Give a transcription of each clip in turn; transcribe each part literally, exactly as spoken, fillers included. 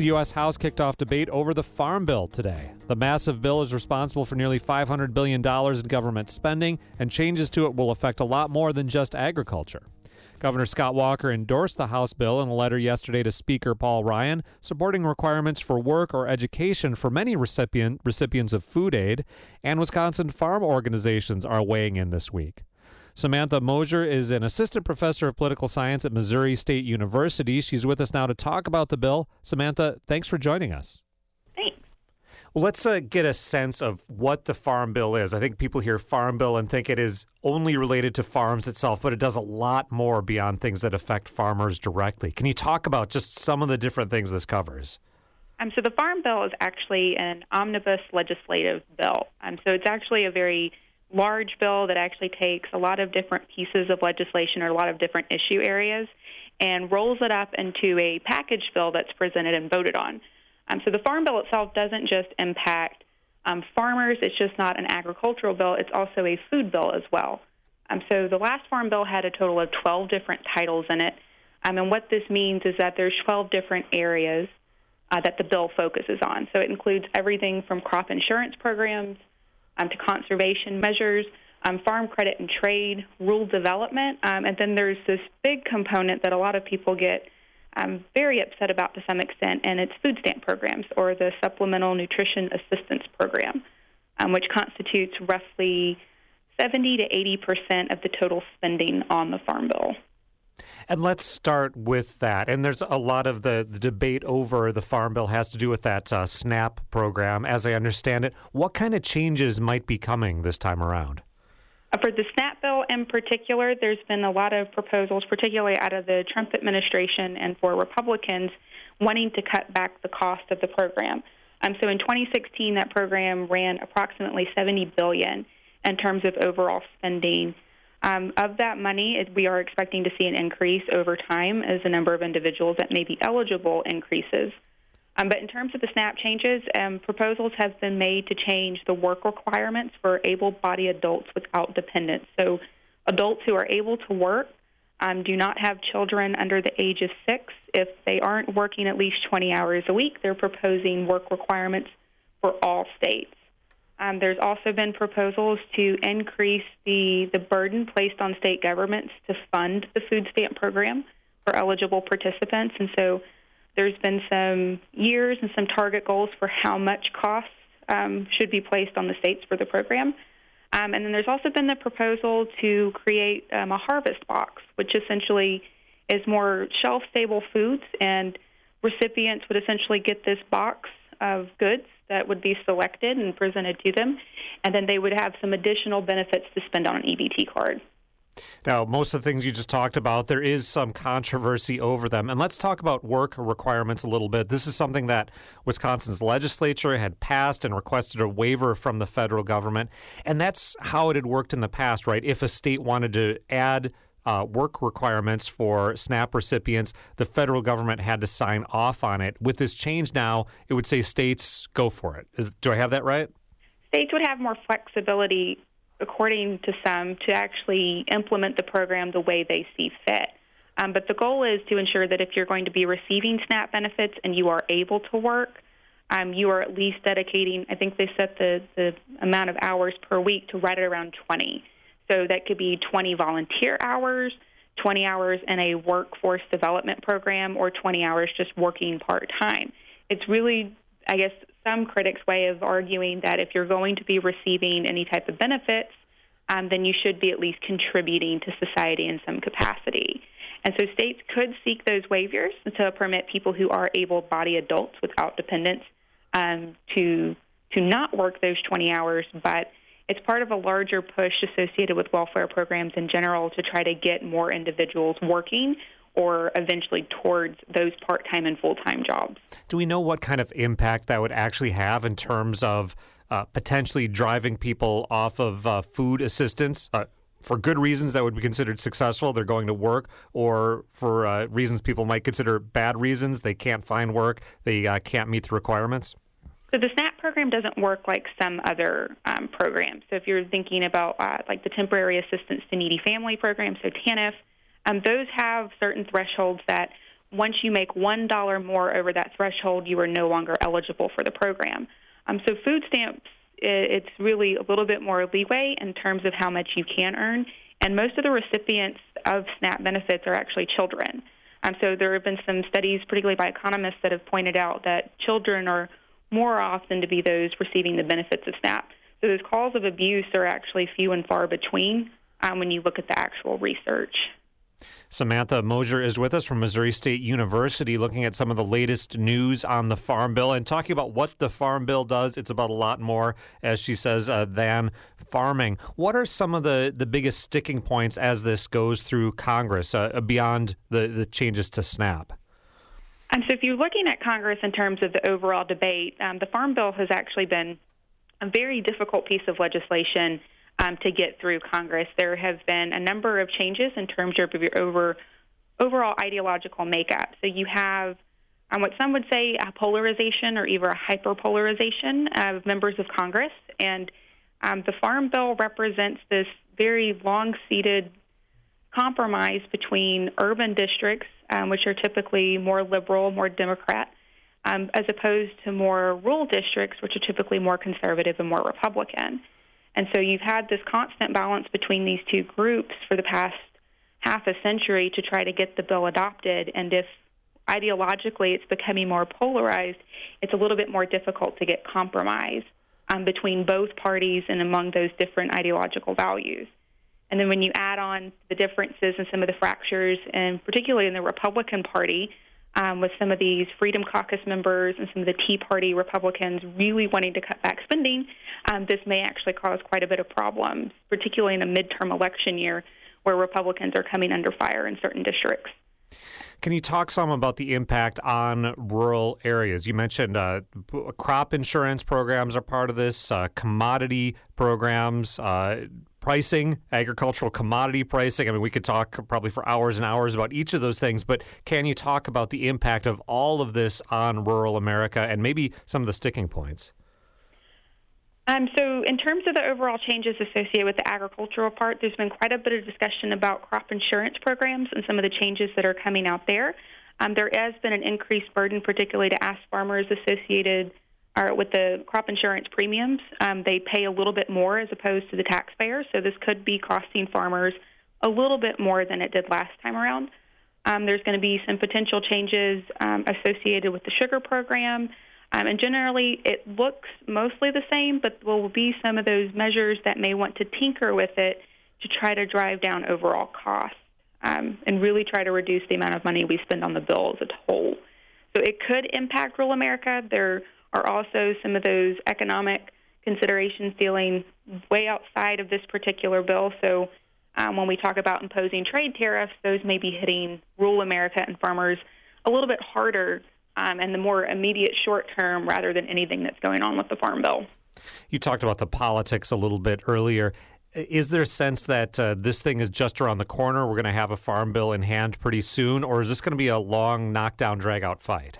The U S House kicked off debate over the Farm Bill today. The massive bill is responsible for nearly five hundred billion dollars in government spending, and changes to it will affect a lot more than just agriculture. Governor Scott Walker endorsed the House bill in a letter yesterday to Speaker Paul Ryan, supporting requirements for work or education for many recipient, recipients of food aid, and Wisconsin farm organizations are weighing in this week. Samantha Mosier is an assistant professor of political science at Missouri State University. She's with us now to talk about the bill. Samantha, thanks for joining us. Thanks. Well, let's uh, get a sense of what the Farm Bill is. I think people hear Farm Bill and think it is only related to farms itself, but it does a lot more beyond things that affect farmers directly. Can you talk about just some of the different things this covers? Um, so the Farm Bill is actually an omnibus legislative bill. Um, so it's actually a very large bill that actually takes a lot of different pieces of legislation or a lot of different issue areas and rolls it up into a package bill that's presented and voted on. Um, so the Farm Bill itself doesn't just impact um, farmers. It's just not an agricultural bill. It's also a food bill as well. Um, so the last Farm Bill had a total of twelve different titles in it. Um, and what this means is that there's twelve different areas uh, that the bill focuses on. So it includes everything from crop insurance programs, Um, to conservation measures, um, farm credit and trade, rural development, um, and then there's this big component that a lot of people get um, very upset about to some extent, and it's food stamp programs or the Supplemental Nutrition Assistance Program, um, which constitutes roughly seventy to eighty percent of the total spending on the Farm Bill. And let's start with that. And there's a lot of the, the debate over the Farm Bill has to do with that uh, SNAP program, as I understand it. What kind of changes might be coming this time around? Uh, for the SNAP bill in particular, there's been a lot of proposals, particularly out of the Trump administration and for Republicans, wanting to cut back the cost of the program. Um, so in twenty sixteen, that program ran approximately seventy billion dollars in terms of overall spending. Um, of that money, it, we are expecting to see an increase over time as the number of individuals that may be eligible increases. Um, but in terms of the SNAP changes, um, proposals have been made to change the work requirements for able-bodied adults without dependents. So adults who are able to work um, do not have children under the age of six. If they aren't working at least twenty hours a week, they're proposing work requirements for all states. Um, there's also been proposals to increase the, the burden placed on state governments to fund the food stamp program for eligible participants. And so there's been some years and some target goals for how much costs um, should be placed on the states for the program. Um, and then there's also been the proposal to create um, a harvest box, which essentially is more shelf-stable foods, and recipients would essentially get this box of goods that would be selected and presented to them, and then they would have some additional benefits to spend on an E B T card. Now, most of the things you just talked about, there is some controversy over them. And let's talk about work requirements a little bit. This is something that Wisconsin's legislature had passed and requested a waiver from the federal government. And that's how it had worked in the past, right? If a state wanted to add Uh, work requirements for SNAP recipients, the federal government had to sign off on it. With this change now, it would say states go for it. Is, do I have that right? States would have more flexibility, according to some, to actually implement the program the way they see fit. Um, but the goal is to ensure that if you're going to be receiving SNAP benefits and you are able to work, um, you are at least dedicating, I think they set the, the amount of hours per week to right around twenty. So that could be twenty volunteer hours, twenty hours in a workforce development program, or twenty hours just working part-time. It's really, I guess, some critics' way of arguing that if you're going to be receiving any type of benefits, um, then you should be at least contributing to society in some capacity. And so states could seek those waivers to permit people who are able-bodied adults without dependents um, to to not work those twenty hours, but it's part of a larger push associated with welfare programs in general to try to get more individuals working or eventually towards those part-time and full-time jobs. Do we know what kind of impact that would actually have in terms of uh, potentially driving people off of uh, food assistance uh, for good reasons that would be considered successful, they're going to work, or for uh, reasons people might consider bad reasons, they can't find work, they uh, can't meet the requirements? So the SNAP program doesn't work like some other um, programs. So if you're thinking about uh, like the Temporary Assistance to Needy Family program, so TANF, um, those have certain thresholds that once you make one dollar more over that threshold, you are no longer eligible for the program. Um, so food stamps, it's really a little bit more leeway in terms of how much you can earn, and most of the recipients of SNAP benefits are actually children. Um, so there have been some studies, particularly by economists, that have pointed out that children are more often to be those receiving the benefits of SNAP. So those calls of abuse are actually few and far between um, when you look at the actual research. Samantha Mosier is with us from Missouri State University, looking at some of the latest news on the Farm Bill and talking about what the Farm Bill does. It's about a lot more, as she says, uh, than farming. What are some of the, the biggest sticking points as this goes through Congress uh, beyond the, the changes to SNAP? Um, so if you're looking at Congress in terms of the overall debate, um, the Farm Bill has actually been a very difficult piece of legislation Um, to get through Congress. There have been a number of changes in terms of your over, overall ideological makeup. So you have um, what some would say a polarization or even a hyperpolarization of members of Congress. And um, the Farm Bill represents this very long-seated compromise between urban districts, um, which are typically more liberal, more Democrat, um, as opposed to more rural districts, which are typically more conservative and more Republican. And so you've had this constant balance between these two groups for the past half a century to try to get the bill adopted. And if ideologically it's becoming more polarized, it's a little bit more difficult to get compromise um, between both parties and among those different ideological values. And then when you add on the differences and some of the fractures, and particularly in the Republican Party, Um, with some of these Freedom Caucus members and some of the Tea Party Republicans really wanting to cut back spending, um, this may actually cause quite a bit of problems, particularly in a midterm election year where Republicans are coming under fire in certain districts. Can you talk some about the impact on rural areas? You mentioned uh, crop insurance programs are part of this, uh, commodity programs, uh, pricing, agricultural commodity pricing. I mean, we could talk probably for hours and hours about each of those things, but can you talk about the impact of all of this on rural America and maybe some of the sticking points? Um, so in terms of the overall changes associated with the agricultural part, there's been quite a bit of discussion about crop insurance programs and some of the changes that are coming out there. Um, there has been an increased burden, particularly to ask farmers associated or with the crop insurance premiums. Um, they pay a little bit more as opposed to the taxpayers, so this could be costing farmers a little bit more than it did last time around. Um, there's going to be some potential changes um, associated with the sugar program. Um, and generally, it looks mostly the same, but there will be some of those measures that may want to tinker with it to try to drive down overall costs um, and really try to reduce the amount of money we spend on the bill as a whole. So it could impact rural America. There are also some of those economic considerations dealing way outside of this particular bill. So um, when we talk about imposing trade tariffs, those may be hitting rural America and farmers a little bit harder Um, and the more immediate short term rather than anything that's going on with the Farm Bill. You talked about the politics a little bit earlier. Is there a sense that uh, this thing is just around the corner? We're going to have a Farm Bill in hand pretty soon, or is this going to be a long knockdown, drag-out fight?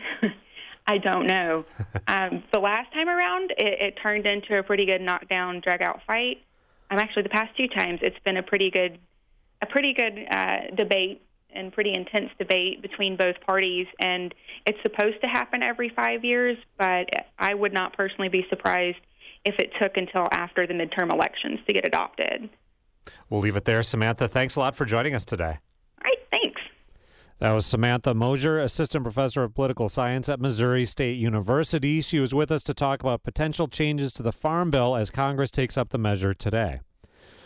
I don't know. um, the last time around, it, it turned into a pretty good knockdown, drag-out fight. Um, actually, the past two times, it's been a pretty good, a pretty good uh, debate. And pretty intense debate between both parties, and it's supposed to happen every five years, but I would not personally be surprised if it took until after the midterm elections to get adopted. We'll leave it there. Samantha, thanks a lot for joining us today. All right, thanks. That was Samantha Mosier, Assistant Professor of Political Science at Missouri State University. She was with us to talk about potential changes to the Farm Bill as Congress takes up the measure today.